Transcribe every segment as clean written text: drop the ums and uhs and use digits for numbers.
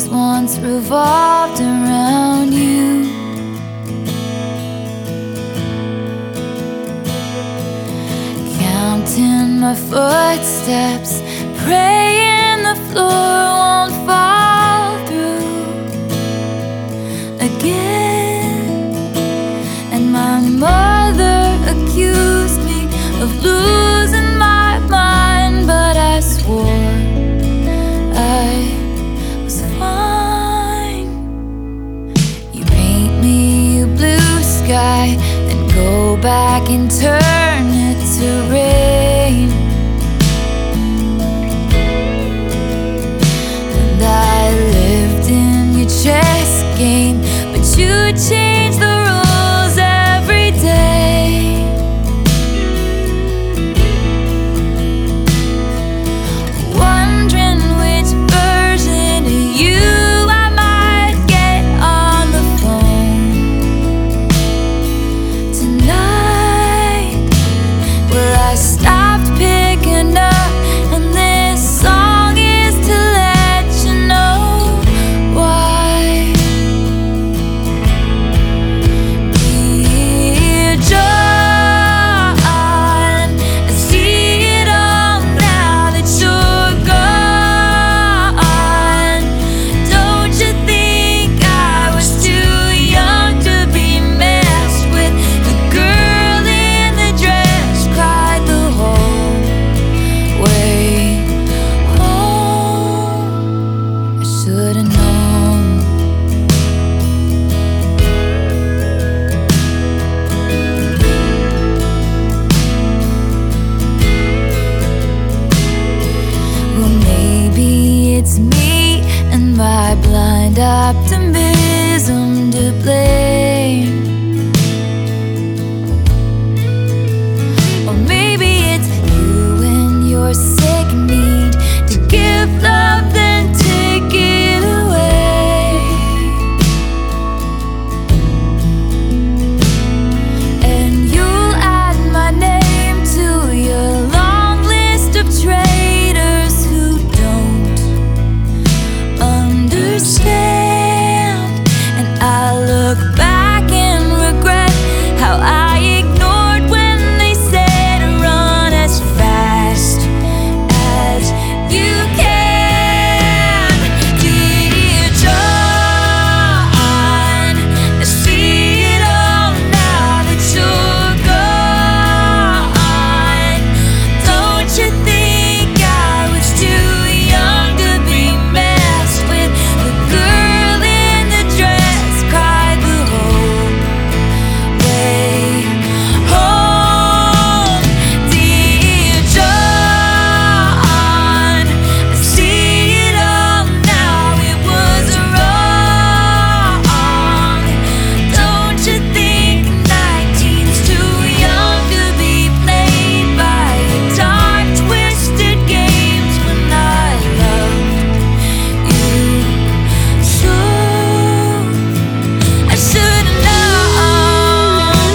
days once revolved around you. Counting my footsteps, praying the floor won't fall through again. And my mother accused me of losing my mind, but I swore I was fine. You paint me a blue sky and go back and turn it to rain. And I lived in your chess game, but you changed the rules every day. Wondering which version of you I might get on the phone tonight. Well, I stopped picking up, and this song is to let you know why. Dear John, I see it all now that you're gone. Don't you think I was too young to be messed with? The girl in the dress cried the whole way home. I should've known. Well, maybe it's me and my blind optimism to blame. Or maybe it's you and your sick need to give love, then take it away. And you'll add my name to your long list of traitors who don't understand. And I look back and regret how I ignored when they said run as fast as you can. Dear John, I see it all now that you're gone. Don't you think I was too young to be messed with? The girl in the dress cried the whole way home. Dear John, I see it all now, it was wrong. Don't you think 19's too young to be played by the dark, twisted games when I loved you so? I should've known.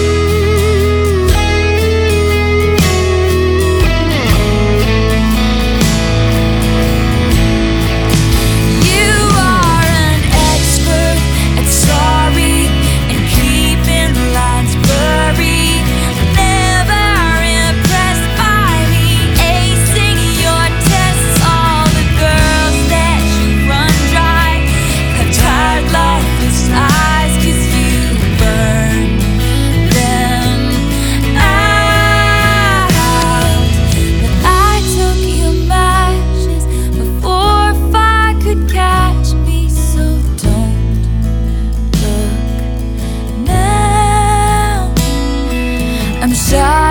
You are an expert at sorry and keeping the lines blurry. Never impressed by me acing your tests. All the girls that you run dry have tired, lifeless eyes, 'cause you burn them out. But I took your matches before fire could catch me, so don't look now. I'm shy